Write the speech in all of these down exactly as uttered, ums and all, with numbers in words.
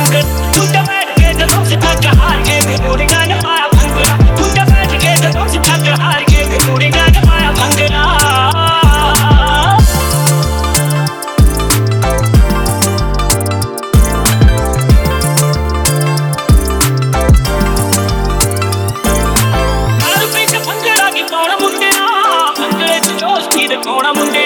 भंगड़ा टूटा बैठ के जदों से थक हार के भी पूरी गाने पाया भंगड़ा टूटा बैठ के जदों से थक हार के भी पूरी गाने पाया भंगड़ा कौन मुंडे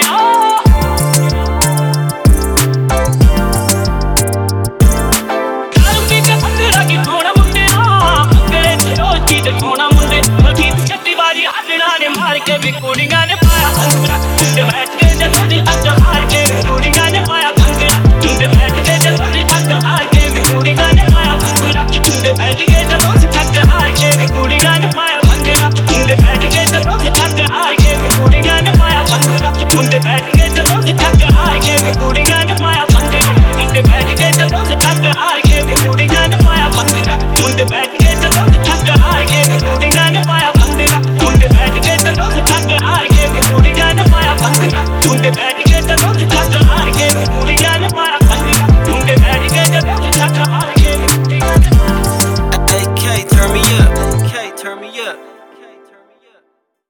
छत्तीबाजी हटना ने मार के भी कुड़ियां ने पाया भंगड़ा टूटे बैठ के जदों से थक हार के भी कुड़ियां ने पाया भंगड़ा टूटे बैठ के जदों से थक हार के भी कुड़ियां ने पाया भंगड़ा टूटे बैठ के जदों से थक हार के भी कुड़ियां ने पाया भंगड़ा टूटे बैठ के जदों से थक हार के भी कुड़ियां ने पाया भंगड़ा टूटे बैठ के जदों से थक हार के भी कुड़ियां ने पाया भंगड़ा टूटे बैठ के जदों से थक हार के भी कुड़ियां ने पाया भंगड़ा टूटे बैठ के जदों से थक हार के भी कुड़ियां ने पाया भंगड़ा टूटे बैठ के जदों से थक हार के भी कुड़ियां ने पाया भंगड़ा टूटे बैठ के जदों से थक हार के भी कुड़ियां ने पाया भंगड़ा टूटे बैठ के जदों से थक हार के भी कुड़ियां ने पाया Hey K, turn me up. K, turn me up.